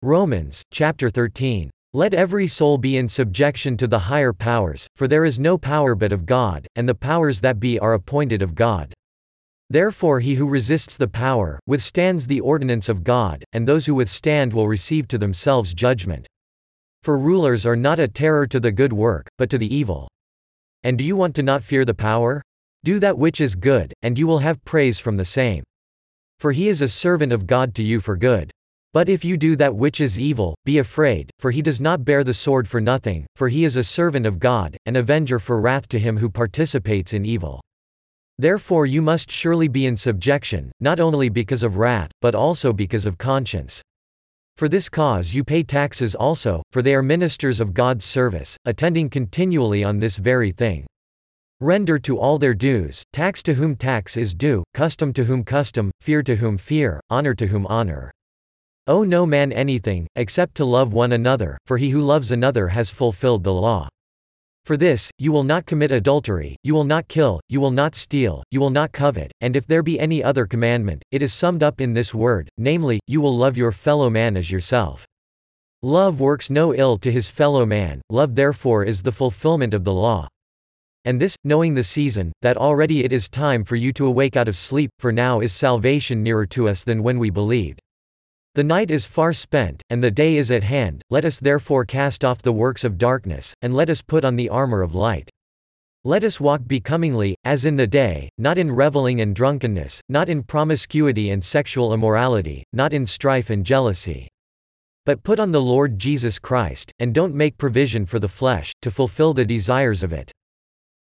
Romans, chapter 13. Let every soul be in subjection to the higher powers, for there is no power but of God, and the powers that be are appointed of God. Therefore he who resists the power, withstands the ordinance of God, and those who withstand will receive to themselves judgment. For rulers are not a terror to the good work, but to the evil. And do you want to not fear the power? Do that which is good, and you will have praise from the same. For he is a servant of God to you for good. But if you do that which is evil, be afraid, for he does not bear the sword for nothing, for he is a servant of God, an avenger for wrath to him who participates in evil. Therefore you must surely be in subjection, not only because of wrath, but also because of conscience. For this cause you pay taxes also, for they are ministers of God's service, attending continually on this very thing. Render to all their dues, tax to whom tax is due, custom to whom custom, fear to whom fear, honor to whom honor. Owe no man anything, except to love one another, for he who loves another has fulfilled the law. For this, you will not commit adultery, you will not kill, you will not steal, you will not covet, and if there be any other commandment, it is summed up in this word, namely, you will love your fellow man as yourself. Love works no ill to his fellow man, love therefore is the fulfillment of the law. And this, knowing the season, that already it is time for you to awake out of sleep, for now is salvation nearer to us than when we believed. The night is far spent, and the day is at hand, let us therefore cast off the works of darkness, and let us put on the armor of light. Let us walk becomingly, as in the day, not in reveling and drunkenness, not in promiscuity and sexual immorality, not in strife and jealousy. But put on the Lord Jesus Christ, and don't make provision for the flesh, to fulfill the desires of it.